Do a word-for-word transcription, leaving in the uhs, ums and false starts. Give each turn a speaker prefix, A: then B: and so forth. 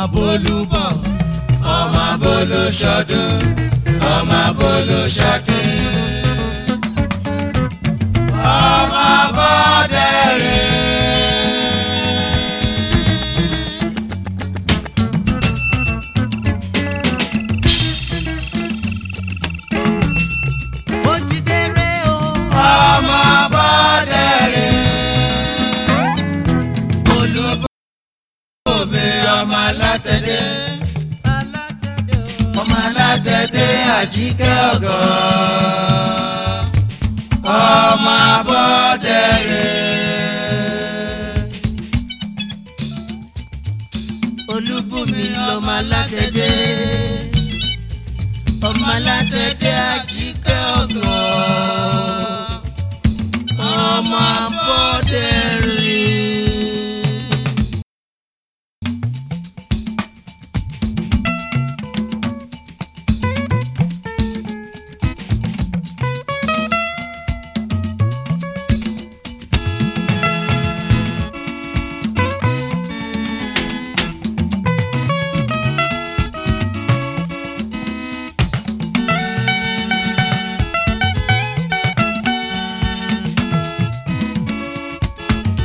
A: Bolúbọ̀ ọmọ Bolúṣọdún ọmọ Bolúṣakí ọmọ Bọ́dẹ̀rìn. Ọmọ alátẹ̀dé ọmọ alátẹ̀dé Àjíkẹ́ Ògo ọmọ Bọ́dẹ̀rìn. Olúbùnmi lọmọ alátẹ̀dé ọmọ alátẹ̀dé Àjíkẹ́ Ògo.